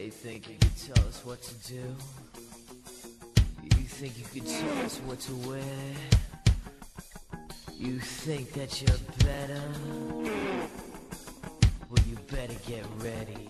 They think you could tell us what to do. You think you could tell us what to wear. You think that you're better. Well, you better get ready.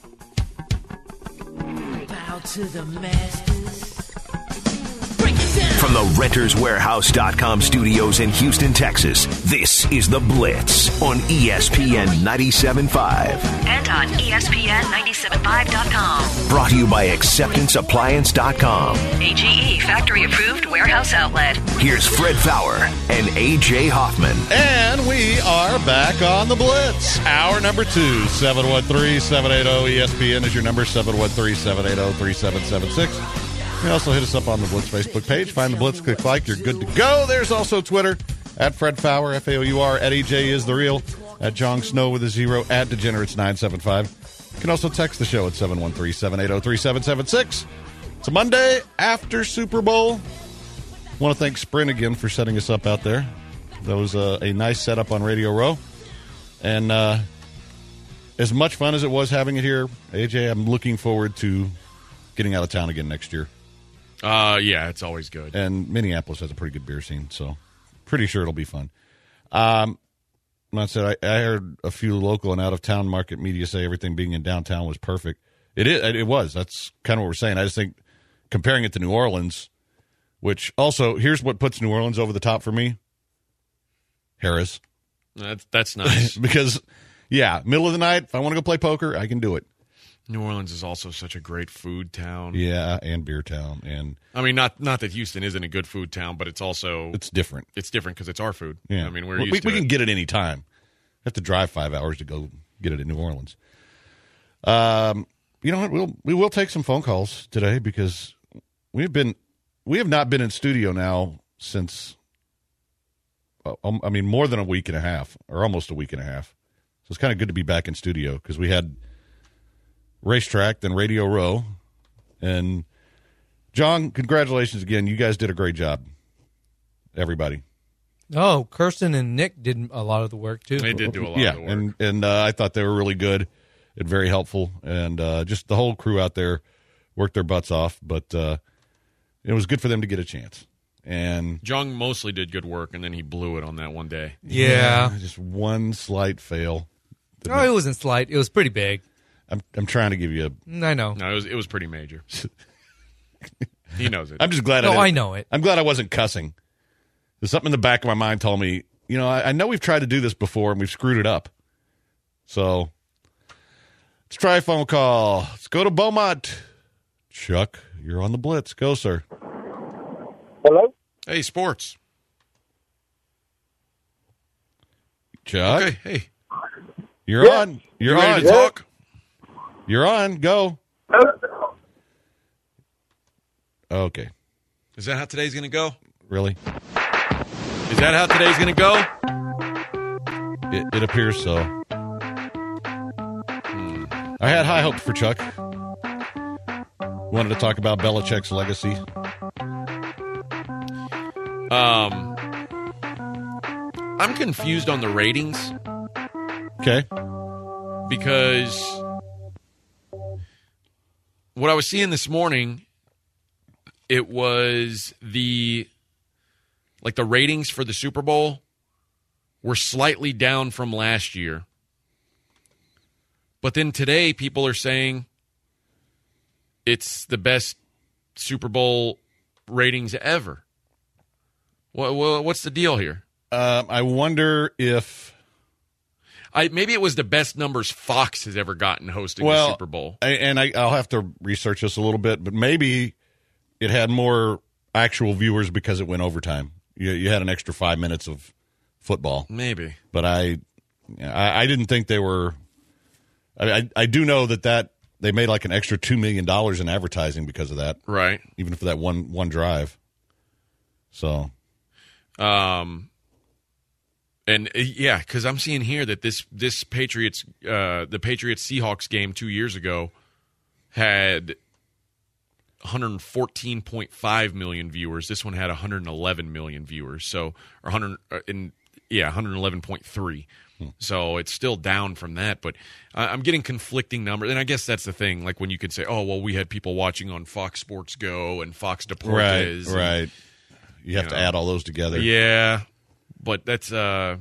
Bow to the masters. From the RentersWarehouse.com studios in Houston, Texas, this is The Blitz on ESPN 97.5. And on ESPN975.com. Brought to you by AcceptanceAppliance.com. AGE factory-approved warehouse outlet. Here's Fred Faour and A.J. Hoffman. And we are back on The Blitz. Hour number 2, 713-780-ESPN is your number, 713-780-3776. You can also hit us up on the Blitz Facebook page. Find the Blitz, click like, you're good to go. There's also Twitter, at Fred Faour, F-A-O-U-R, at EJ is the real, at Jong Snow with a 0, at Degenerates975. You can also text the show at 713-780-3776. It's a Monday after Super Bowl. I want to thank Sprint again for setting us up out there. That was a nice setup on Radio Row. And as much fun as it was having it here, AJ, I'm looking forward to getting out of town again next year. Yeah, it's always good. And Minneapolis has a pretty good beer scene, so pretty sure it'll be fun. I said I heard a few local and out-of-town market media say everything being in downtown was perfect. It was. That's kind of what we're saying. I just think comparing it to New Orleans, which also, here's what puts New Orleans over the top for me. Harrah's. That's nice. Because, yeah, middle of the night, if I want to go play poker, I can do it. New Orleans is also such a great food town. Yeah, and beer town. And I mean, not that Houston isn't a good food town, but it's also... It's different. It's different because it's our food. Yeah. I mean, we're we used to can get it any time. Have to drive 5 hours to go get it in New Orleans. You know what? We will take some phone calls today because we have not been in studio now since, more than a week and a half, or almost a week and a half. So it's kind of good to be back in studio because we had Racetrack, then Radio Row. And, John, congratulations again. You guys did a great job. Everybody. Oh, Kirsten and Nick did a lot of the work, too. They did do a lot of the work. And I thought they were really good and very helpful. And just the whole crew out there worked their butts off. But it was good for them to get a chance. And Jung mostly did good work, and then he blew it on that one day. Yeah. Just one slight fail. No, it wasn't slight. It was pretty big. I'm trying to give you I know. No, it was pretty major. He knows it. I'm just glad I know it. I'm glad I wasn't cussing. There's something in the back of my mind told me, I know we've tried to do this before and we've screwed it up. So let's try a phone call. Let's go to Beaumont. Chuck, you're on the Blitz. Go, sir. Hello? Hey, sports. Chuck? Okay, hey. You're on. You're ready on. to talk? You're on. Go. Okay. Is that how today's going to go? Really? Is that how today's going to go? It appears so. I had high hopes for Chuck. Wanted to talk about Belichick's legacy. I'm confused on the ratings. Okay. Because what I was seeing this morning, it was the ratings for the Super Bowl were slightly down from last year. But then today people are saying it's the best Super Bowl ratings ever. What's the deal here? I wonder if... maybe it was the best numbers Fox has ever gotten hosting the Super Bowl. I'll have to research this a little bit, but maybe it had more actual viewers because it went overtime. You had an extra 5 minutes of football. Maybe. But I didn't think they were... I do know that they made like an extra $2 million in advertising because of that. Right. Even for that one drive. So... And yeah, because I'm seeing here that this Patriots, the Patriots-Seahawks game 2 years ago had 114.5 million viewers. This one had 111 million viewers. So, or 111.3. So it's still down from that, but I'm getting conflicting numbers. And I guess that's the thing, like when you could say, oh, well, we had people watching on Fox Sports Go and Fox Deportes. Right. You have to add all those together. Yeah, but that's, I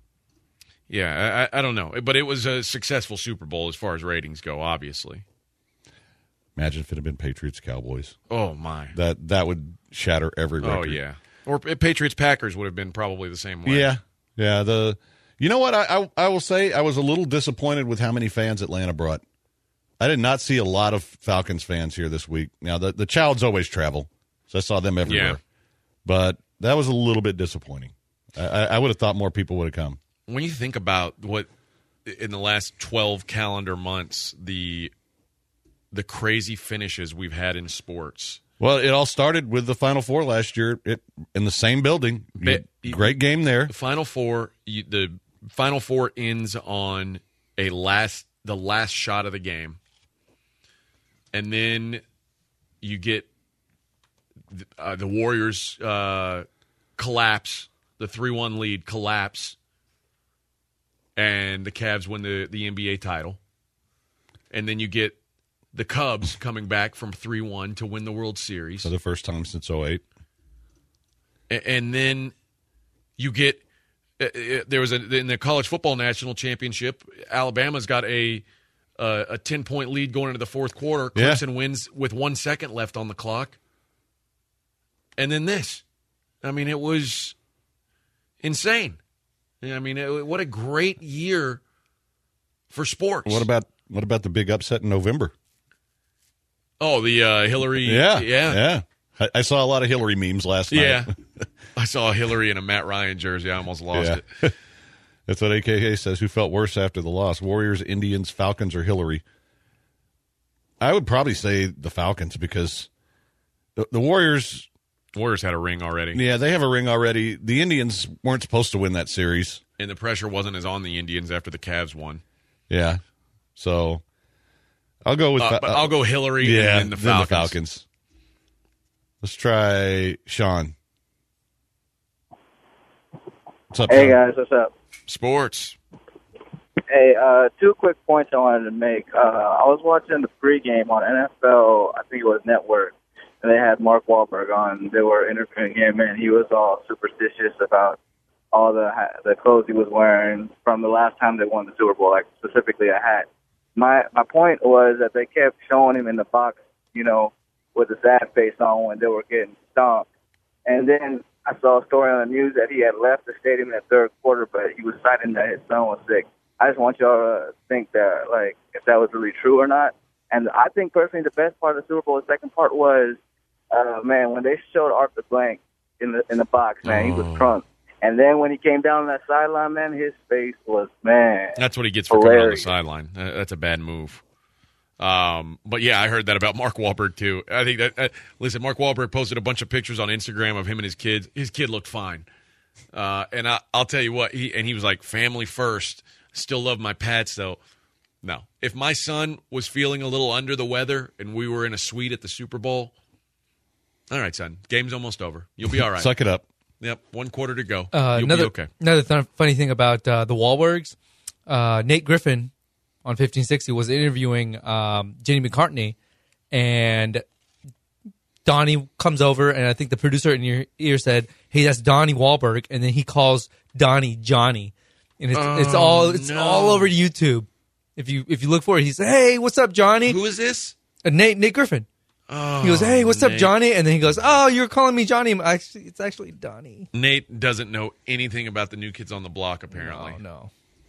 don't know. But it was a successful Super Bowl as far as ratings go, obviously. Imagine if it had been Patriots-Cowboys. Oh, my. That would shatter every record. Oh, yeah. Or Patriots-Packers would have been probably the same way. Yeah. Yeah, you know what? I will say I was a little disappointed with how many fans Atlanta brought. I did not see a lot of Falcons fans here this week. Now, the Childs always travel, so I saw them everywhere. Yeah. But that was a little bit disappointing. I would have thought more people would have come. When you think about what, in the last 12 calendar months, the crazy finishes we've had in sports. Well, it all started with the Final Four last year in the same building. Great game there. The Final Four ends on the last shot of the game, and then you get the Warriors collapse, the 3-1 lead collapse, and the Cavs win the NBA title, and then you get the Cubs coming back from 3-1 to win the World Series For the first time since 2008. And then you get there was in the college football national championship, Alabama's got a 10-point lead going into the fourth quarter. Clemson wins with 1 second left on the clock. And then this. I mean, it was insane. I mean, what a great year for sports. What about the big upset in November? Oh, the Hillary. Yeah. I saw a lot of Hillary memes last night. Yeah. I saw Hillary in a Matt Ryan jersey. I almost lost it. That's what AKA says. Who felt worse after the loss? Warriors, Indians, Falcons, or Hillary? I would probably say the Falcons because the Warriors had a ring already. Yeah, they have a ring already. The Indians weren't supposed to win that series. And the pressure wasn't as on the Indians after the Cavs won. Yeah. So I'll go with I'll go Hillary and then the Falcons. Let's try Sean. What's up, Hey, Sean? guys. What's up? Sports. Hey, 2 quick points I wanted to make. I was watching the pregame on NFL, I think it was Network, and they had Mark Wahlberg on. They were interviewing him, and he was all superstitious about all the clothes he was wearing from the last time they won the Super Bowl, like specifically a hat. My point was that they kept showing him in the box, with a sad face on when they were getting stomped. And then I saw a story on the news that he had left the stadium in the third quarter, but he was citing that his son was sick. I just want y'all to think that, if that was really true or not. And I think personally the best part of the Super Bowl, the second part was, when they showed Arthur Blank in the box, man, he was drunk. And then when he came down on that sideline, man, his face was, That's what he gets for coming on the sideline. That's a bad move. But yeah, I heard that about Mark Wahlberg too. I think that listen, Mark Wahlberg posted a bunch of pictures on Instagram of him and his kids. His kid looked fine, and I'll tell you what. He was like, family first. Still love my pets though. No, if my son was feeling a little under the weather and we were in a suite at the Super Bowl, all right, son, game's almost over. You'll be all right. Suck it up. Yep, 1 quarter to go. You'll be okay. Another funny thing about the Wahlbergs, Nate Griffin on 1560 was interviewing Jenny McCartney, and Donnie comes over, and I think the producer in your ear said, "Hey, that's Donnie Wahlberg," and then he calls Donnie Johnny, and it's all over YouTube. If you look for it, he said, "Hey, what's up, Johnny?" Who is this? Nate Griffin. Oh, he goes, "Hey, what's up, Nate. Johnny?" And then he goes, "Oh, you're calling me Johnny. It's actually Donnie." Nate doesn't know anything about the New Kids on the Block, apparently. No.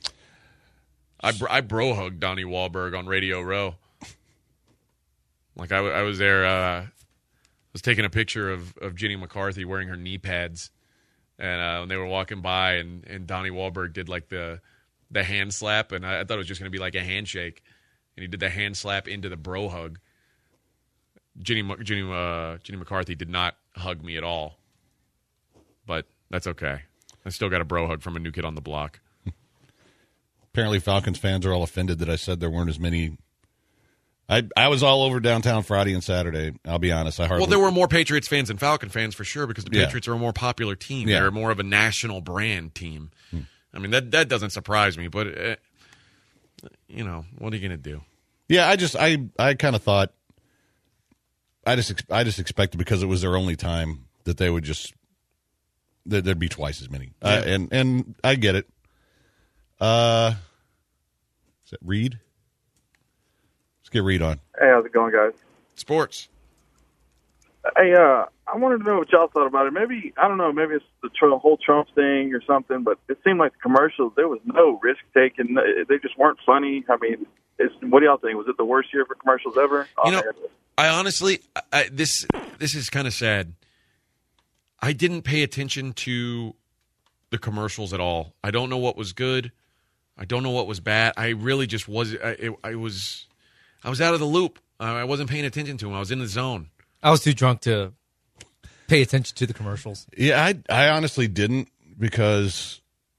I bro hugged Donnie Wahlberg on Radio Row. Like I was there. I was taking a picture of Jenny McCarthy wearing her knee pads, and when they were walking by, and Donnie Wahlberg did like the hand slap, and I thought it was just going to be like a handshake, and he did the hand slap into the bro hug. Jenny McCarthy did not hug me at all, but that's okay. I still got a bro hug from a New Kid on the Block. Apparently Falcons fans are all offended that I said there weren't as many. I was all over downtown Friday and Saturday. I'll be honest. Well, there were more Patriots fans than Falcon fans for sure because the Patriots are a more popular team. Yeah. They're more of a national brand team. I mean, that doesn't surprise me, but, what are you going to do? Yeah, I kind of thought, I just expected because it was their only time that they would there'd be twice as many. Yeah. And I get it. Is that Reed? Let's get Reed on. Hey, how's it going, guys? Sports. Hey, I wanted to know what y'all thought about it. Maybe, I don't know, maybe it's the whole Trump thing or something, but it seemed like the commercials, there was no risk taken. They just weren't funny. I mean, what do y'all think? Was it the worst year for commercials ever? I honestly, this is kind of sad. I didn't pay attention to the commercials at all. I don't know what was good. I don't know what was bad. I really just was. I was out of the loop. I wasn't paying attention to them. I was in the zone. I was too drunk to pay attention to the commercials. Yeah, I honestly didn't because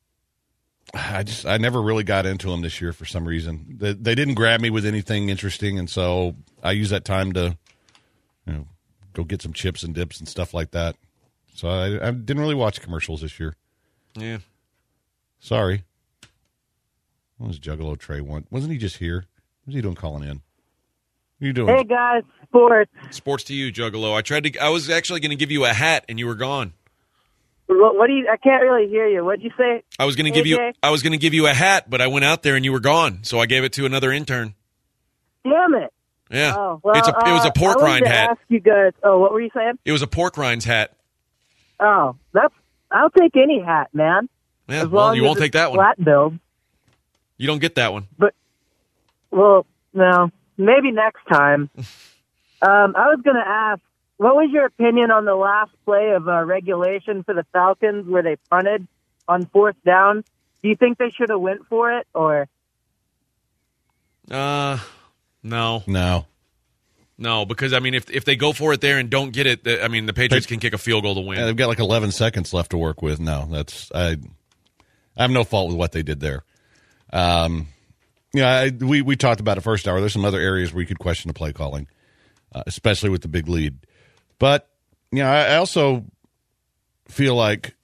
I never really got into them this year for some reason. They didn't grab me with anything interesting, and so I used that time to go get some chips and dips and stuff like that. So I didn't really watch commercials this year. Yeah. Sorry. What was Juggalo Trey want? Wasn't he just here? What's he doing calling in? What are you doing? Hey, guys, sports. Sports to you, Juggalo. I was actually going to give you a hat, and you were gone. What do you? I can't really hear you. What'd you say? I was going to give you a hat, but I went out there and you were gone, so I gave it to another intern. Damn it! Yeah, Oh, well, it was a pork rind hat. Ask you guys. Oh, what were you saying? It was a pork rinds hat. Oh, I'll take any hat, man. Yeah, As well, long you as won't it's take that one. Flat build. You don't get that one. Well, no, maybe next time. I was going to ask, what was your opinion on the last play of regulation for the Falcons where they punted on 4th down? Do you think they should have went for it, or? No. No, Because I mean, if they go for it there and don't get it, the Patriots can kick a field goal to win. Yeah, they've got like 11 seconds left to work with. No, I have no fault with what they did there. We talked about it first hour. There's some other areas where you could question the play calling, especially with the big lead. But I also feel like,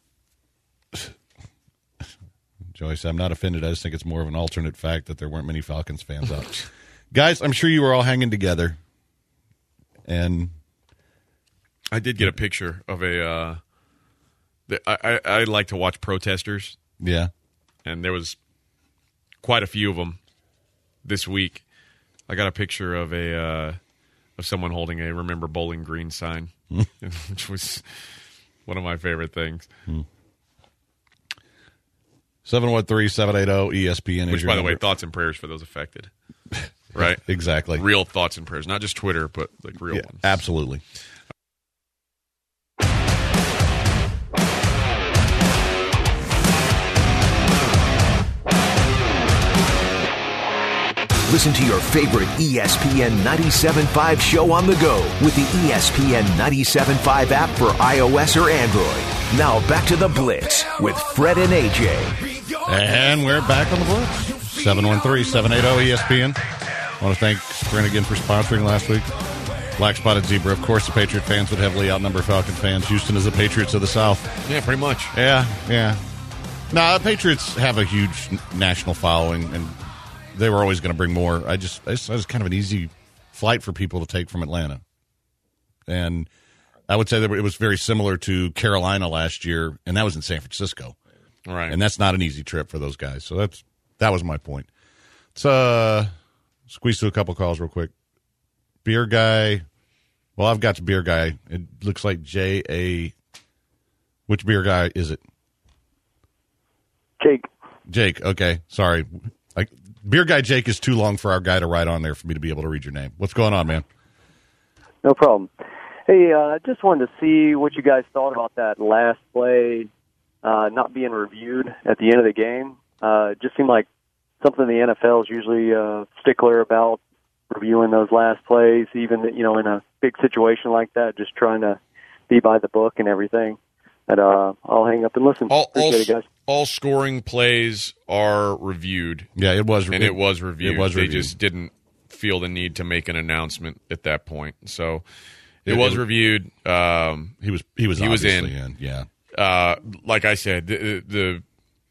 Joyce, I'm not offended. I just think it's more of an alternate fact that there weren't many Falcons fans out. Guys, I'm sure you were all hanging together. And I did get a picture of I like to watch protesters. Yeah. And there was quite a few of them this week. I got a picture of of someone holding a "Remember Bowling Green" sign, which was one of my favorite things. 713-780-ESPN. Which, by the way, thoughts and prayers for those affected. Right? Exactly. Real thoughts and prayers, not just Twitter, but like real ones. Absolutely. Listen to your favorite ESPN 97.5 show on the go with the ESPN 97.5 app for iOS or Android. Now back to the Blitz with Fred and AJ. And we're back on the Blitz. 713-780-ESPN. I want to thank Sprint again for sponsoring last week. Black Spotted Zebra. Of course, the Patriot fans would heavily outnumber Falcon fans. Houston is the Patriots of the South. Yeah, pretty much. Yeah. No, the Patriots have a huge national following, and they were always going to bring more. I was kind of an easy flight for people to take from Atlanta. And I would say that it was very similar to Carolina last year, and that was in San Francisco. Right. And that's not an easy trip for those guys. So that was my point. Let's squeeze through a couple calls real quick. Beer Guy. Well, I've got the Beer Guy. It looks like J.A. Which Beer Guy is it? Jake. Okay. Sorry. Beer Guy Jake is too long for our guy to write on there for me to be able to read your name. What's going on, man? No problem. Hey, I just wanted to see what you guys thought about that last play not being reviewed at the end of the game. It just seemed like something the NFL is usually stickler about, reviewing those last plays, even in a big situation like that, just trying to be by the book and everything. But I'll hang up and listen. Appreciate it, guys. All scoring plays are reviewed. Yeah, it was. And it was reviewed. It was they reviewed. just didn't feel the need to make an announcement at that point. So it was reviewed. He was obviously in. Yeah. Like I said, the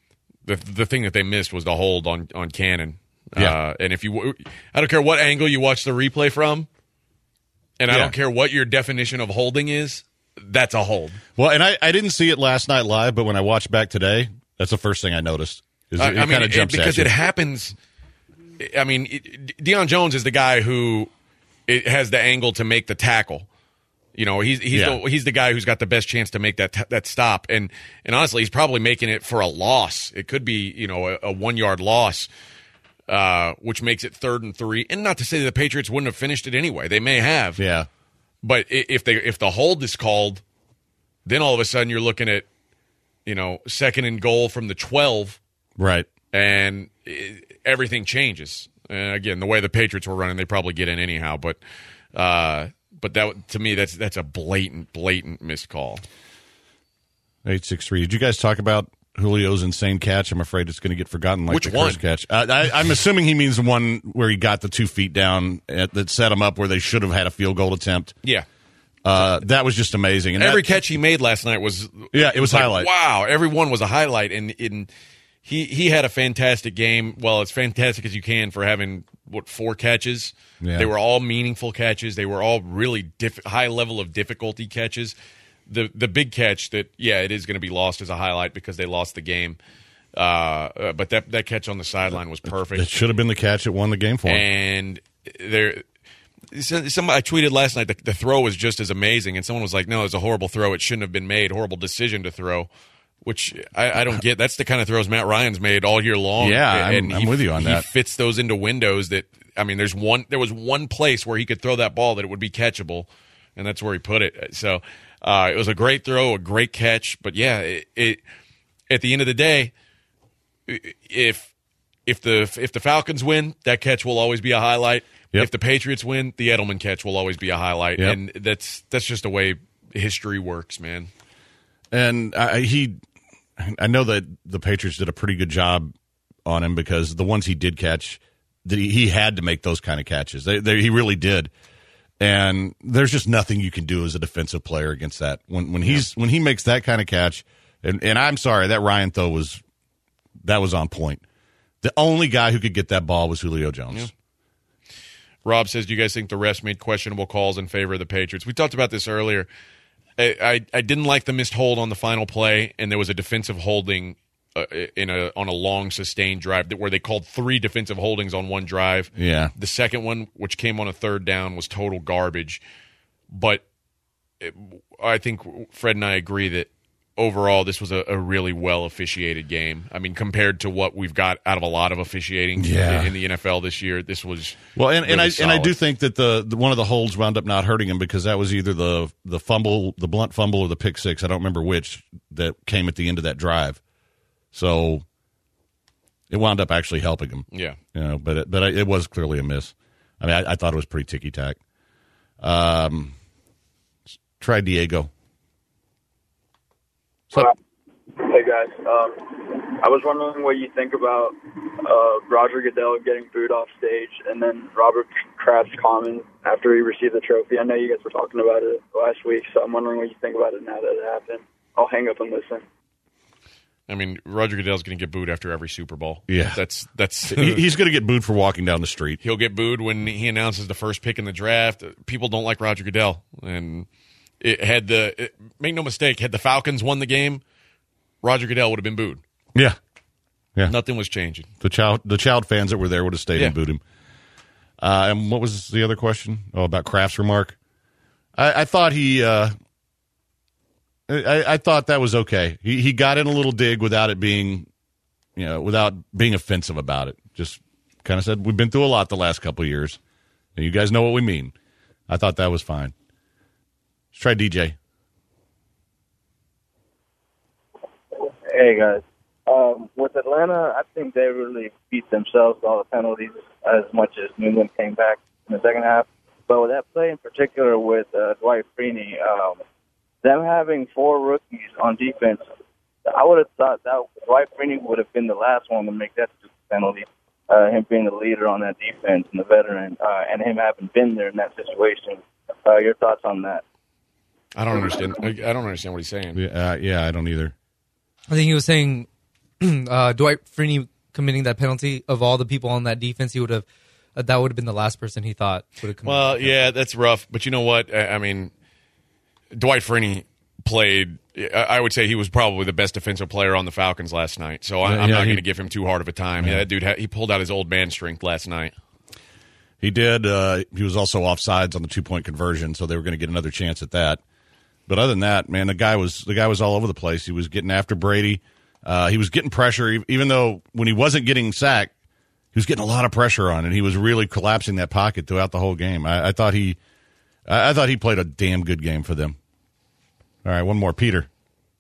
the thing that they missed was the hold on Cannon. Yeah. And I don't care what angle you watch the replay from, and I don't care what your definition of holding is, that's a hold. Well, and I didn't see it last night live, but when I watched back today, that's the first thing I noticed. It kind of jumps because at you. it happens. I mean, Deion Jones is the guy who has the angle to make the tackle. You know, he's the guy who's got the best chance to make that stop. And honestly, he's probably making it for a loss. It could be, you know, a 1 yard loss, which makes it 3rd and 3. And not to say that the Patriots wouldn't have finished it anyway. They may have. Yeah. But if the hold is called, then all of a sudden you're looking at, you know, 2nd and goal from the 12. Right. And everything changes. And again, the way the Patriots were running, they probably get in anyhow. But that, to me, that's a blatant missed call. 863. Did you guys talk about Julio's insane catch? I'm afraid it's going to get forgotten. Like Which the one? Curse catch. I'm assuming he means the one where he got the 2 feet down that set him up where they should have had a field goal attempt. Yeah. That was just amazing. And every catch he made last night was it was like, highlight. Wow, every one was a highlight, and he had a fantastic game. Well, as fantastic as you can for having 4 catches. Yeah. They were all meaningful catches. They were all really high level of difficulty catches. The big catch that it is going to be lost as a highlight because they lost the game. But that catch on the sideline was perfect. It should have been the catch that won the game for him. And I tweeted last night the throw was just as amazing, and someone was like, "No, it's a horrible throw. It shouldn't have been made. Horrible decision to throw." Which I don't get. That's the kind of throws Matt Ryan's made all year long. Yeah, I'm with you on that. He fits those into windows that, I mean, there was one place where he could throw that ball that it would be catchable, and that's where he put it. So it was a great throw, a great catch. But yeah, it at the end of the day, if the Falcons win, that catch will always be a highlight. Yep. If the Patriots win, the Edelman catch will always be a highlight. Yep. And that's just the way history works, man. And I know that the Patriots did a pretty good job on him because the ones he did catch, he had to make those kind of catches. He really did. And there's just nothing you can do as a defensive player against that. When he makes that kind of catch, and I'm sorry, that Ryan throw was on point. The only guy who could get that ball was Julio Jones. Yeah. Rob says, do you guys think the refs made questionable calls in favor of the Patriots? We talked about this earlier. I didn't like the missed hold on the final play, and there was a defensive holding on a long sustained drive where they called 3 defensive holdings on one drive. Yeah. The second one, which came on a 3rd down, was total garbage. But I think Fred and I agree that overall this was a really well officiated game. I mean, compared to what we've got out of a lot of officiating in the NFL this year, this was and I do think that the one of the holds wound up not hurting him because that was either the fumble, the blunt fumble, or the pick six. I don't remember which that came at the end of that drive. So it wound up actually helping him. Yeah, you know, but it was clearly a miss. I mean, I thought it was pretty ticky tack. Try Diego. Hey guys, I was wondering what you think about Roger Goodell getting booed off stage, and then Robert Kraft's comment after he received the trophy. I know you guys were talking about it last week, so I'm wondering what you think about it now that it happened. I'll hang up and listen. I mean, Roger Goodell's going to get booed after every Super Bowl. Yeah, that's he's going to get booed for walking down the street. He'll get booed when he announces the first pick in the draft. People don't like Roger Goodell, and make no mistake, had the Falcons won the game, Roger Goodell would have been booed. Yeah. Nothing was changing. The child fans that were there would have stayed and booed him. And what was the other question? Oh, about Kraft's remark. I thought I thought that was okay. He got in a little dig without it being, without being offensive about it. Just kind of said, we've been through a lot the last couple of years, and you guys know what we mean. I thought that was fine. Let's try DJ. Hey, guys. With Atlanta, I think they really beat themselves with all the penalties as much as New England came back in the second half. But with that play in particular with Dwight Freeney, them having 4 rookies on defense, I would have thought that Dwight Freeney would have been the last one to make that penalty, him being the leader on that defense and the veteran, and him having been there in that situation. Your thoughts on that? I don't understand what he's saying. Yeah, I don't either. I think he was saying Dwight Freeney committing that penalty, of all the people on that defense, he would have that would have been the last person he thought would have committed. Well, yeah, that's rough. But you know what? I mean, Dwight Freeney played. I would say he was probably the best defensive player on the Falcons last night. So I'm not going to give him too hard of a time. Yeah, that dude, he pulled out his old man strength last night. He did. He was also offsides on the 2-point conversion, so they were going to get another chance at that. But other than that, man, the guy was all over the place. He was getting after Brady. He was getting pressure, even though when he wasn't getting sacked, he was getting a lot of pressure on, and he was really collapsing that pocket throughout the whole game. I thought he played a damn good game for them. All right, one more, Peter.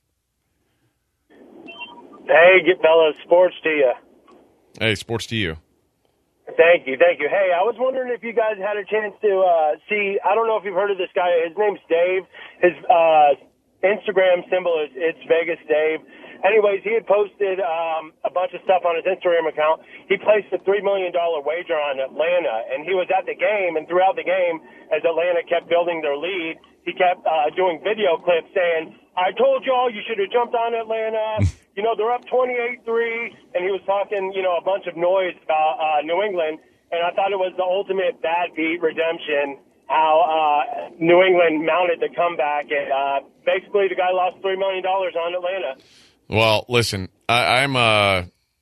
Hey, fellas, sports to you. Hey, sports to you. Thank you. Hey, I was wondering if you guys had a chance to see, I don't know if you've heard of this guy. His name's Dave. His Instagram symbol is It's Vegas Dave. Anyways, he had posted a bunch of stuff on his Instagram account. He placed a $3 million wager on Atlanta, and he was at the game, and throughout the game, as Atlanta kept building their lead, he kept doing video clips saying, I told y'all you should have jumped on Atlanta. You know, they're up 28-3, and he was talking, a bunch of noise about New England, and I thought it was the ultimate bad beat redemption, how New England mounted the comeback, and basically the guy lost $3 million on Atlanta. Well, listen, I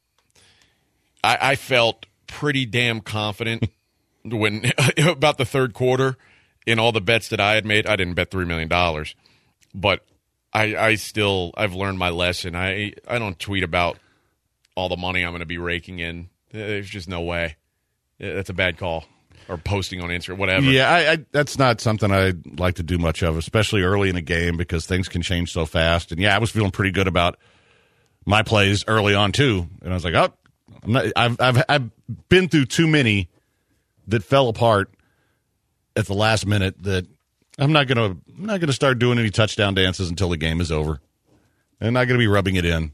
felt pretty damn confident when about the third quarter in all the bets that I had made. I didn't bet $3 million, but I've learned my lesson. I don't tweet about all the money I'm going to be raking in. There's just no way. That's a bad call. Or posting on Instagram, whatever. Yeah, that's not something I like to do much of, especially early in a game, because things can change so fast. And yeah, I was feeling pretty good about my plays early on too, and I was like, I've been through too many that fell apart at the last minute that I'm not gonna start doing any touchdown dances until the game is over. I'm not gonna be rubbing it in.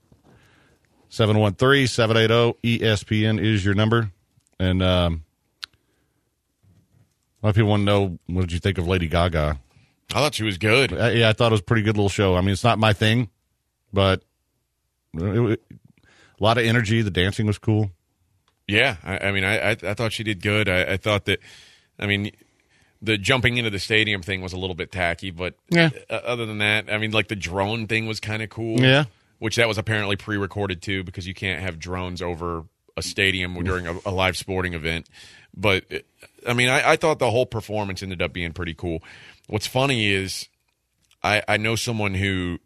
713-780-ESPN is your number, and a lot of people want to know, what did you think of Lady Gaga? I thought she was good. I thought it was a pretty good little show. I mean, it's not my thing, but a lot of energy. The dancing was cool. Yeah, I thought she did good. I thought that, the jumping into the stadium thing was a little bit tacky, but yeah. Other than that, the drone thing was kind of cool. Yeah. Which that was apparently pre-recorded too, because you can't have drones over a stadium during a live sporting event. But, I thought the whole performance ended up being pretty cool. What's funny is I know someone who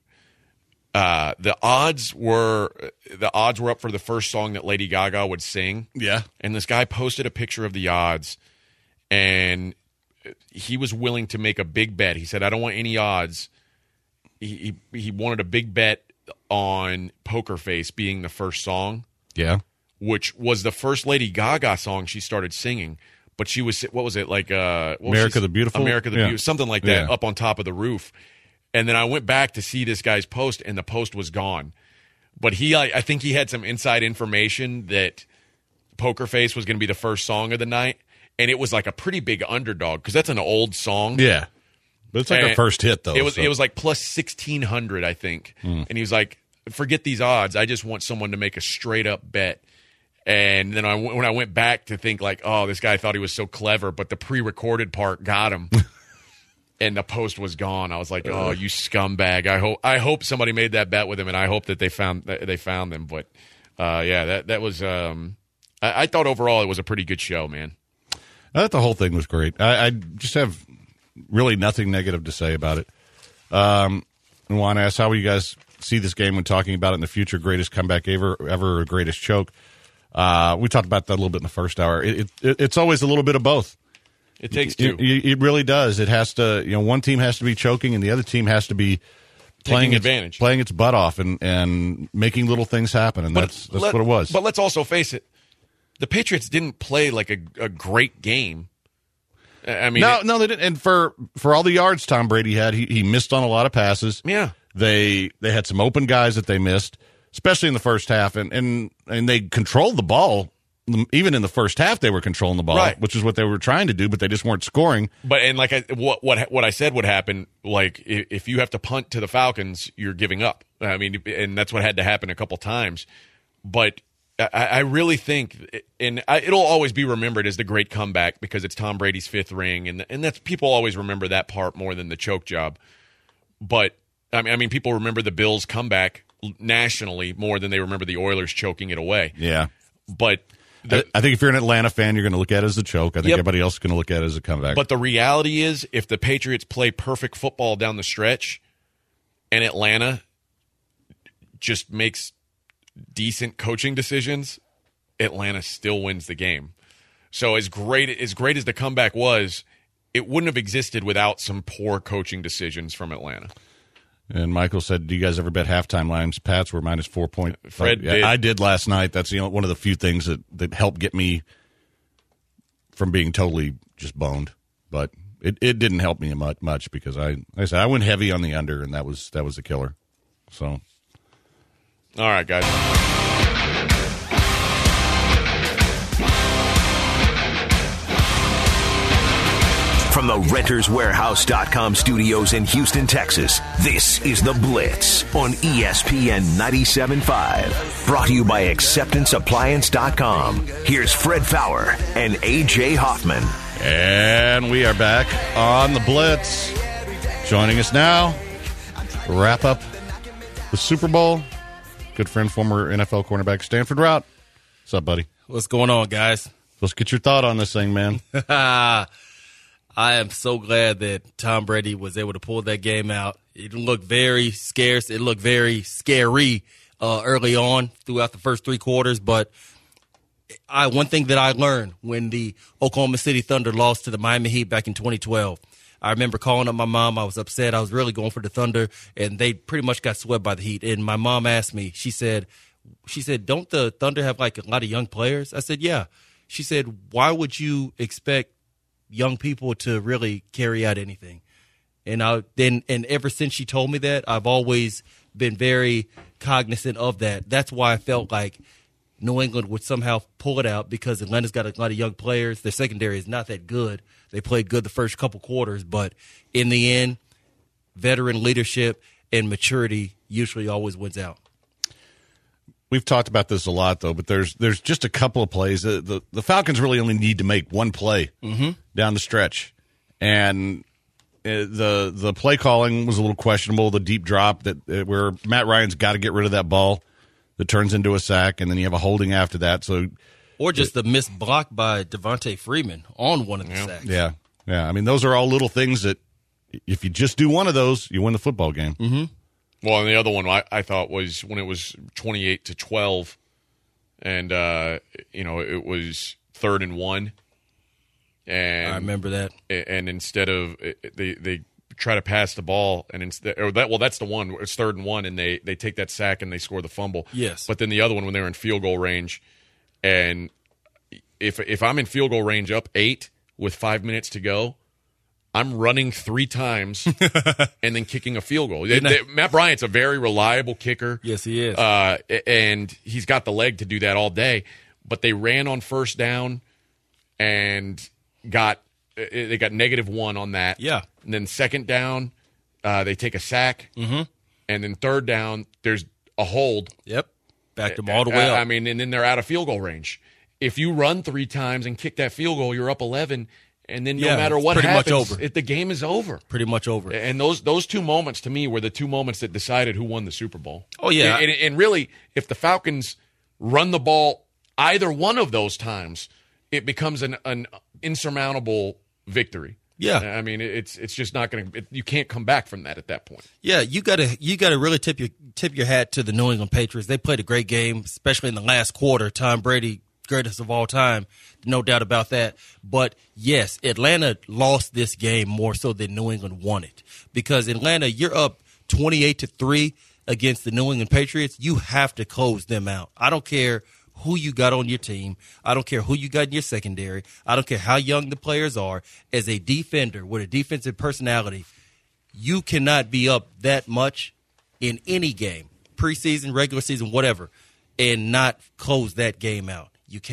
the odds were up for the first song that Lady Gaga would sing. Yeah. And this guy posted a picture of the odds, and he was willing to make a big bet. He said, I don't want any odds. He wanted a big bet on Poker Face being the first song. Yeah. Which was the first Lady Gaga song she started singing. But she was, what was it, like America the Beautiful? America the Beautiful, something like that, up on top of the roof. And then I went back to see this guy's post, and the post was gone. But I think he had some inside information that Poker Face was going to be the first song of the night, and it was like a pretty big underdog, because that's an old song. Yeah. But it's like a first hit, though. It was like plus 1,600, I think. And he was like, forget these odds. I just want someone to make a straight-up bet. And then when I went back to think like, oh, this guy thought he was so clever, but the pre-recorded part got him, and the post was gone. I was like, oh, you scumbag! I hope somebody made that bet with him, and I hope that they found them. But that was. I thought overall it was a pretty good show, man. I thought the whole thing was great. I just have really nothing negative to say about it. And want to ask how you guys see this game when talking about it in the future? Greatest comeback ever, or greatest choke? We talked about that a little bit in the first hour. It's always a little bit of both. It takes two. It really does. It has to. One team has to be choking, and the other team has to be playing its butt off, and making little things happen. And that's what it was. But let's also face it: the Patriots didn't play like a great game. No, they didn't. And for all the yards Tom Brady had, he missed on a lot of passes. Yeah, they had some open guys that they missed, especially in the first half, and they controlled the ball even in the first half, they were controlling the ball, Right. which is what they were trying to do, but they just weren't scoring. But and like what I said would happen, like if you have to punt to the Falcons, you're giving up. I mean, and that's what had to happen a couple times. But I really think, and it'll always be remembered as the great comeback because it's Tom Brady's 5th ring, and that's people always remember that part more than the choke job. But I mean, people remember the Bills' comeback nationally more than they remember the Oilers choking it away. Yeah, but. I think if you're an Atlanta fan, you're going to look at it as a choke. I think Yep. everybody else is going to look at it as a comeback. But the reality is, if the Patriots play perfect football down the stretch and Atlanta just makes decent coaching decisions, Atlanta still wins the game. So as great as the comeback was, it wouldn't have existed without some poor coaching decisions from Atlanta. And Michael said, do you guys ever bet halftime lines? Pats were minus 4 point. Fred did. I did last night. That's one of the few things that helped get me from being totally just boned. But it didn't help me much because I said I went heavy on the under, and that was the killer. So, all right, guys. From the RentersWarehouse.com studios in Houston, Texas, this is The Blitz on ESPN 97.5. Brought to you by AcceptanceAppliance.com. Here's Fred Fowler and A.J. Hoffman. And we are back on The Blitz. Joining us now, wrap up the Super Bowl. Good friend, former NFL cornerback Stanford Routt. What's up, buddy? What's going on, guys? Let's get your thought on this thing, man. I am so glad that Tom Brady was able to pull that game out. It looked very scarce. It looked very scary early on throughout the first 3 quarters. But one thing that I learned when the Oklahoma City Thunder lost to the Miami Heat back in 2012, I remember calling up my mom. I was upset. I was really going for the Thunder, and they pretty much got swept by the Heat. And my mom asked me, she said, don't the Thunder have like a lot of young players? I said, yeah. She said, why would you expect young people to really carry out anything? And ever since she told me that, I've always been very cognizant of that. That's why I felt like New England would somehow pull it out because Atlanta's got a lot of young players. Their secondary is not that good. They played good the first couple quarters, but in the end, veteran leadership and maturity usually always wins out. We've talked about this a lot, though, but there's just a couple of plays. The Falcons really only need to make one play down the stretch. And the play calling was a little questionable, the deep drop where Matt Ryan's got to get rid of that ball that turns into a sack, and then you have a holding after that. Or just the missed block by Devontae Freeman on one of the sacks. Yeah. I mean, those are all little things that if you just do one of those, you win the football game. Mm-hmm. Well, and the other one I thought was when it was 28-12, and it was 3rd and 1, and I remember that. And instead of they try to pass the ball, and that's the one. It's 3rd and 1, and they take that sack and they score the fumble. Yes. But then the other one when they were in field goal range, and if I'm in field goal range up 8 with 5 minutes to go, I'm running 3 times and then kicking a field goal. Matt Bryant's a very reliable kicker. Yes, he is. And he's got the leg to do that all day. But they ran on 1st down and they got -1 on that. Yeah. And then 2nd down, they take a sack. Mm-hmm. And then 3rd down, there's a hold. Yep. Backed them all the way up. I mean, and then they're out of field goal range. If you run 3 times and kick that field goal, you're up 11. And then no matter what happens, the game is over. Pretty much over. And those 2 moments, to me, were the 2 moments that decided who won the Super Bowl. Oh, yeah. And really, if the Falcons run the ball either one of those times, it becomes an insurmountable victory. Yeah. I mean, it's just not going to – you can't come back from that at that point. Yeah, you gotta really tip your hat to the New England Patriots. They played a great game, especially in the last quarter. Tom Brady, greatest of all time, no doubt about that. But yes, Atlanta lost this game more so than New England won it, because Atlanta, you're up 28-3 against the New England Patriots. You have to close them out. I don't care who you got on your team. I don't care who you got in your secondary. I don't care how young the players are. As a defender with a defensive personality, you cannot be up that much in any game, preseason, regular season, whatever, and not close that game out. You can't.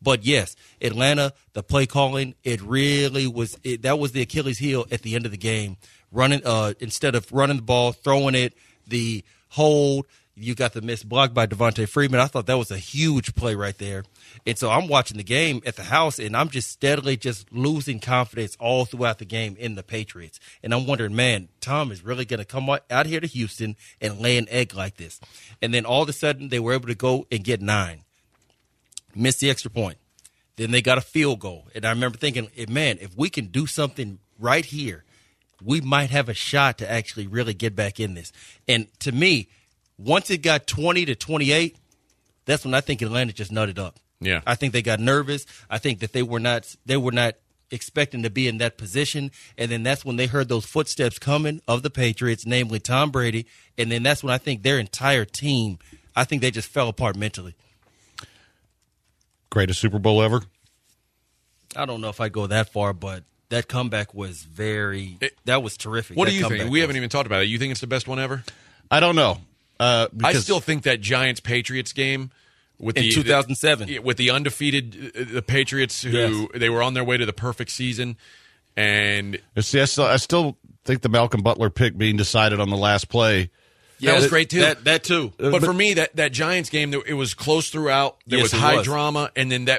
But yes, Atlanta, the play calling, it really was. That was the Achilles heel at the end of the game. Running instead of running the ball, throwing it, the hold. You got the missed block by Devontae Freeman. I thought that was a huge play right there. And so I'm watching the game at the house, and I'm just steadily just losing confidence all throughout the game in the Patriots. And I'm wondering, man, Tom is really going to come out here to Houston and lay an egg like this. And then all of a sudden, they were able to go and get 9. Missed the extra point. Then they got a field goal. And I remember thinking, man, if we can do something right here, we might have a shot to actually really get back in this. And to me, once it got 20-28, that's when I think Atlanta just nutted up. Yeah. I think they got nervous. I think that they were not expecting to be in that position. And then that's when they heard those footsteps coming of the Patriots, namely Tom Brady. And then that's when I think their entire team, I think they just fell apart mentally. Greatest Super Bowl ever? I don't know if I'd go that far, but that comeback was that was terrific. What do you think? We haven't even talked about it. You think it's the best one ever? I don't know. I still think that Giants-Patriots game in 2007 with the undefeated the Patriots who they were on their way to the perfect season, and see, I still think the Malcolm Butler pick being decided on the last play. Yeah, that was great too. That too. But for me, that Giants game, it was close throughout. There was high drama, and then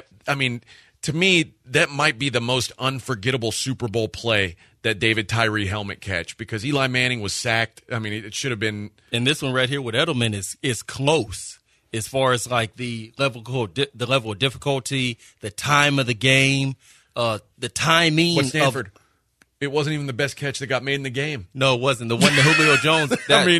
to me, that might be the most unforgettable Super Bowl play, that David Tyree helmet catch, because Eli Manning was sacked. I mean, it should have been. And this one right here with Edelman is close as far as like the level of difficulty, the time of the game, the timing. But Stanford, it wasn't even the best catch that got made in the game. No, it wasn't. The one to Julio Jones.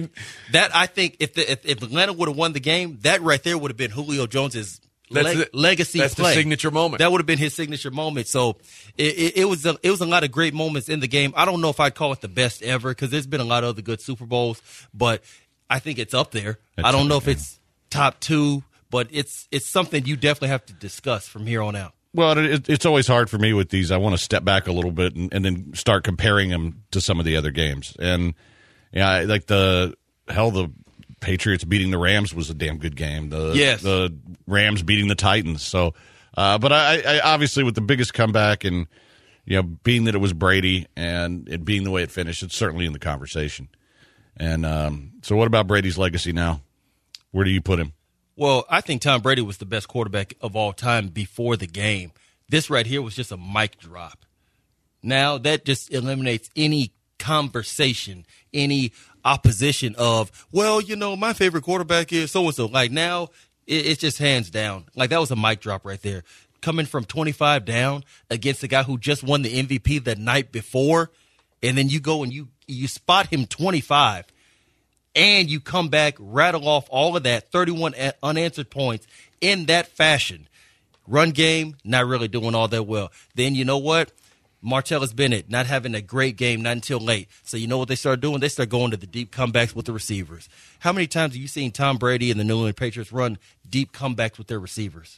I think if Atlanta would have won the game, that right there would have been Julio Jones's legacy that's play. The signature moment. That would have been his signature moment. So it was a lot of great moments in the game. I don't know if I'd call it the best ever, because there's been a lot of other good Super Bowls, but I think it's up there. I don't know if it's top 2, but it's something you definitely have to discuss from here on out. Well, it's always hard for me with these. I want to step back a little bit and then start comparing them to some of the other games. And like the Patriots beating the Rams was a damn good game. The Rams beating the Titans. So, but I obviously, with the biggest comeback and being that it was Brady and it being the way it finished, it's certainly in the conversation. And so, what about Brady's legacy now? Where do you put him? Well, I think Tom Brady was the best quarterback of all time before the game. This right here was just a mic drop. Now that just eliminates any conversation, any opposition of, well, my favorite quarterback is so-and-so. Like now, it's just hands down. Like that was a mic drop right there. Coming from 25 down against the guy who just won the MVP the night before, and then you go and you spot him 25, and you come back, rattle off all of that, 31 unanswered points in that fashion. Run game, not really doing all that well. Then you know what? Martellus Bennett not having a great game, not until late. So you know what they start doing? They start going to the deep comebacks with the receivers. How many times have you seen Tom Brady and the New England Patriots run deep comebacks with their receivers?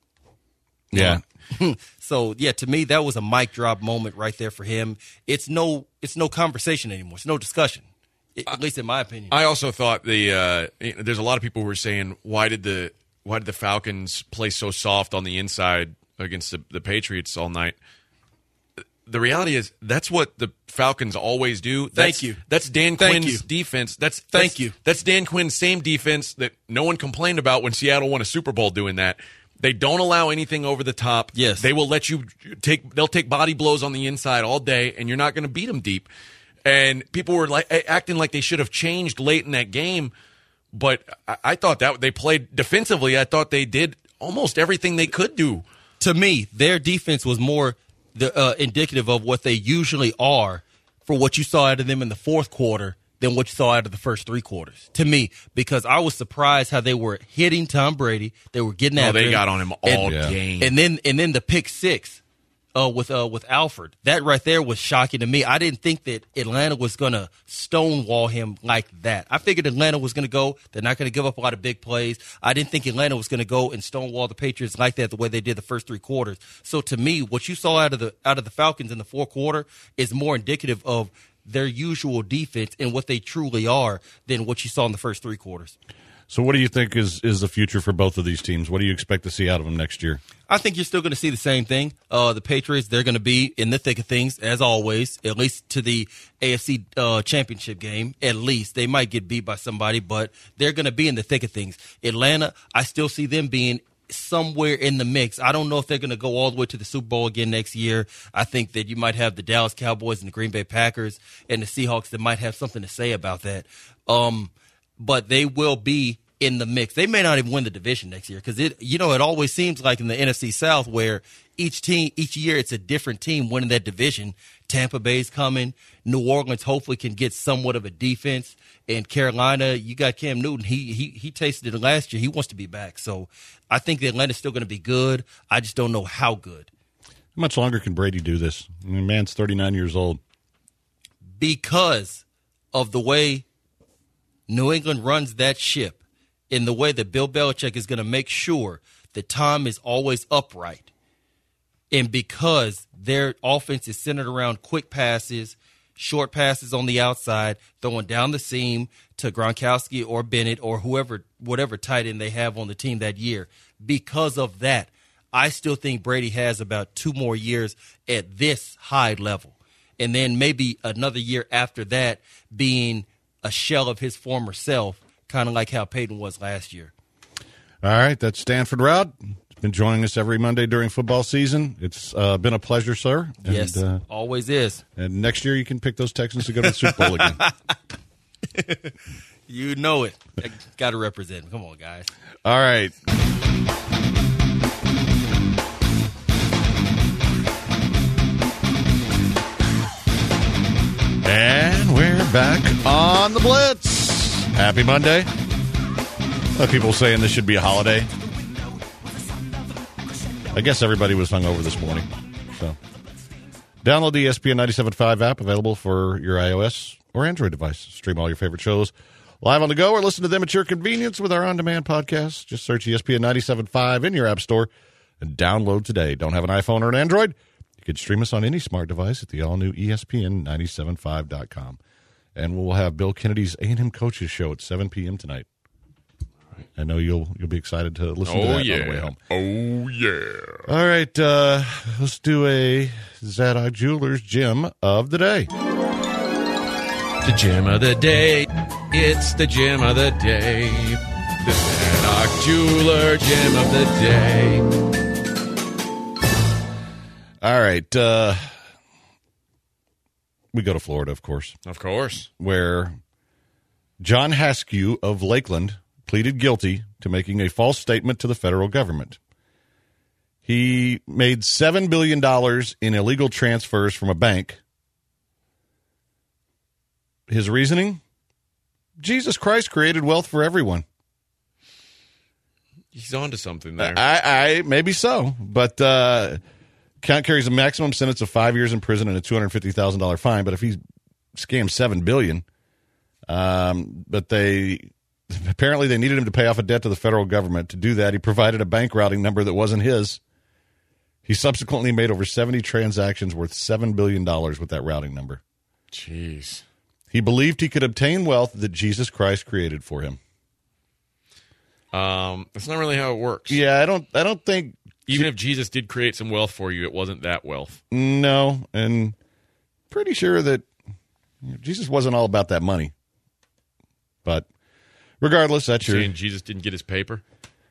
Yeah. So, to me, that was a mic drop moment right there for him. It's no conversation anymore. It's no discussion, at least in my opinion. I also thought there's a lot of people who were saying, why did the Falcons play so soft on the inside against the Patriots all night? The reality is that's what the Falcons always do. Thank you. That's Dan Quinn's defense. That's Dan Quinn's same defense that no one complained about when Seattle won a Super Bowl doing that. They don't allow anything over the top. Yes. They will let you they'll take body blows on the inside all day, and you're not going to beat them deep. And people were acting like they should have changed late in that game, but I thought that they played defensively. I thought they did almost everything they could do. To me, their defense was more indicative of what they usually are for what you saw out of them in the fourth quarter than what you saw out of the first 3 quarters. To me, because I was surprised how they were hitting Tom Brady. They were getting after him. They got on him all game. And then the pick 6 with Alfred. That right there was shocking to me. I didn't think that Atlanta was going to stonewall him like that. I figured Atlanta was going to go. They're not going to give up a lot of big plays. I didn't think Atlanta was going to go and stonewall the Patriots like that the way they did the first 3 quarters. So to me, what you saw out of the Falcons in the fourth quarter is more indicative of their usual defense and what they truly are than what you saw in the first 3 quarters. So what do you think is the future for both of these teams? What do you expect to see out of them next year? I think you're still going to see the same thing. The Patriots, they're going to be in the thick of things, as always, at least to the AFC championship game. At least. They might get beat by somebody, but they're going to be in the thick of things. Atlanta, I still see them being somewhere in the mix. I don't know if they're going to go all the way to the Super Bowl again next year. I think that you might have the Dallas Cowboys and the Green Bay Packers and the Seahawks that might have something to say about that. But they will be in the mix. They may not even win the division next year because it always seems like in the NFC South where each year it's a different team winning that division. Tampa Bay's coming. New Orleans hopefully can get somewhat of a defense. And Carolina, you got Cam Newton. He tasted it last year. He wants to be back. So I think that Atlanta's still going to be good. I just don't know how good. How much longer can Brady do this? I mean, man's 39 years old. Because of the way New England runs that ship, in the way that Bill Belichick is going to make sure that Tom is always upright. And because their offense is centered around quick passes, short passes on the outside, throwing down the seam to Gronkowski or Bennett or whatever tight end they have on the team that year. Because of that, I still think Brady has about 2 more years at this high level. And then maybe another year after that being a shell of his former self, kind of like how Peyton was last year. All right, that's Stanford Route. He's been joining us every Monday during football season. It's been a pleasure, sir. And, yes, always is. And next year you can pick those Texans to go to the Super Bowl again. You know it. Got to represent. Come on, guys. All right. And we're back on the Blitz. Happy Monday. A lot of people saying this should be a holiday. I guess everybody was hungover this morning. So, download the ESPN 97.5 app, available for your iOS or Android device. Stream all your favorite shows live on the go or listen to them at your convenience with our on-demand podcast. Just search ESPN 97.5 in your app store and download today. Don't have an iPhone or an Android? You can stream us on any smart device at the all-new ESPN975.com. And we'll have Bill Kennedy's A&M Coaches Show at 7 p.m. tonight. I know you'll be excited to listen to that on the way home. Oh, yeah. All right, let's do a Zadok Jewelers Gem of the Day. The gem of the day. It's the gem of the day. The Zadok Jeweler Gem of the day. All right, we go to Florida, of course. Of course. Where John Haskew of Lakeland pleaded guilty to making a false statement to the federal government. He made $7 billion in illegal transfers from a bank. His reasoning? Jesus Christ created wealth for everyone. He's on to something there. I maybe so, but count carries a maximum sentence of 5 years in prison and a $250,000 fine. But if he scammed $7 billion, but apparently they needed him to pay off a debt to the federal government. To do that, he provided a bank routing number that wasn't his. He subsequently made over 70 transactions worth $7 billion with that routing number. Jeez. He believed he could obtain wealth that Jesus Christ created for him. That's not really how it works. Yeah, I don't think. Even if Jesus did create some wealth for you, it wasn't that wealth. No, and pretty sure that Jesus wasn't all about that money. But regardless, that's You're saying Jesus didn't get his paper?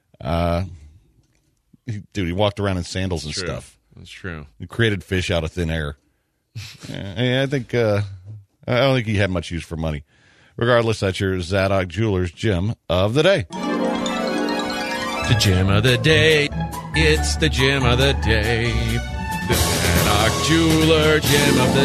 He walked around in sandals and True. stuff. That's true. He created fish out of thin air. I think I don't think he had much use for money. Regardless, that's your Zadok Jewelers Gem of the Day. The gem of the day. It's the gem of the day. The Zadok Jeweler Gem of the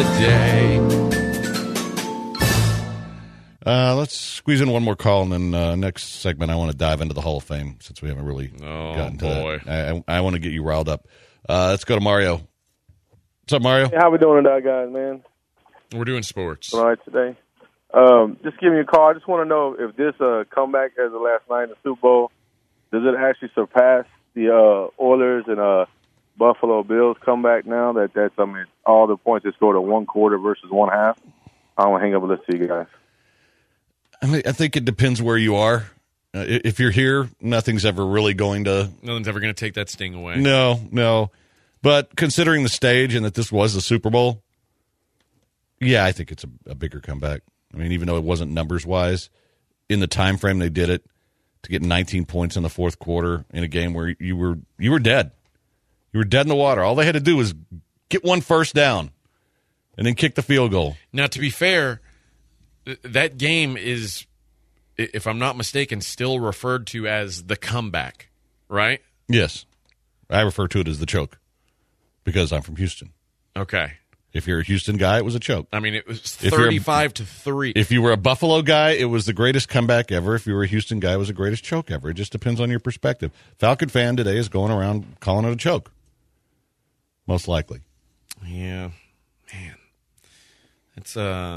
day. Let's squeeze in one more call, and then next segment I want to dive into the Hall of Fame since we haven't really gotten to that. I want to get you riled up. Let's go to Mario. What's up, Mario? Hey, how we doing today, guys, man? We're doing sports. All right today. Just give me a call. I just want to know if this comeback as the last night in the Super Bowl, does it actually surpass the Oilers and Buffalo Bills comeback now? That's all the points they scored in one quarter versus one half. I don't want to hang up and listen to you guys. I think it depends where you are. If you're here, nothing's ever going to take that sting away. No. But considering the stage and that this was the Super Bowl, yeah, I think it's a bigger comeback. I mean, even though it wasn't numbers-wise, in the time frame they did it, to get 19 points in the fourth quarter in a game where you were dead. You were dead in the water. All they had to do was get one first down and then kick the field goal. Now, to be fair, that game is, if I'm not mistaken, still referred to as the comeback, right? Yes. I refer to it as the choke because I'm from Houston. Okay. If you're a Houston guy, it was a choke. I mean, it was 35-3. If you were a Buffalo guy, it was the greatest comeback ever. If you were a Houston guy, it was the greatest choke ever. It just depends on your perspective. Falcon fan today is going around calling it a choke. Most likely. Yeah. Man. It's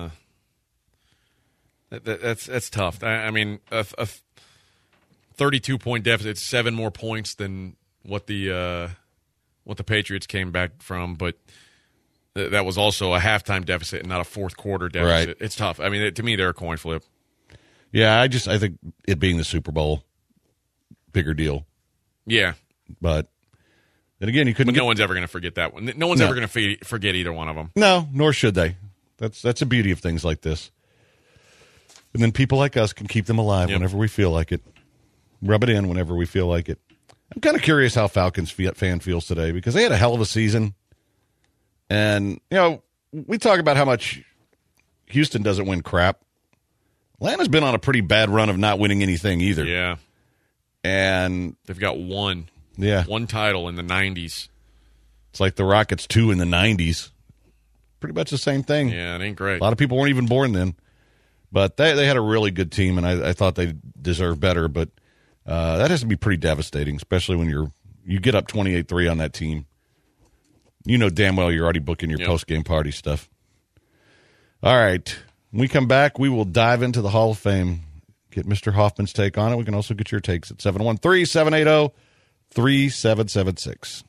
that's tough. I mean, a 32-point deficit, 7 more points than what the Patriots came back from, but that was also a halftime deficit and not a fourth quarter deficit. Right. It's tough. I mean, to me, they're a coin flip. Yeah, I think it being the Super Bowl, bigger deal. Yeah, but then again, you couldn't. But no one's ever going to forget that one. No one's ever going to forget either one of them. No, nor should they. That's the beauty of things like this. And then people like us can keep them alive whenever we feel like it. Rub it in whenever we feel like it. I'm kind of curious how Falcons fan feels today because they had a hell of a season. And, we talk about how much Houston doesn't win crap. Atlanta's been on a pretty bad run of not winning anything either. Yeah. And they've got one title in the 90s. It's like the Rockets 2 in the 90s. Pretty much the same thing. Yeah, it ain't great. A lot of people weren't even born then. But they had a really good team, and I thought they deserved better. But that has to be pretty devastating, especially when you get up 28-3 on that team. You know damn well you're already booking your post-game party stuff. All right. When we come back, we will dive into the Hall of Fame, get Mr. Hoffman's take on it. We can also get your takes at 713-780-3776.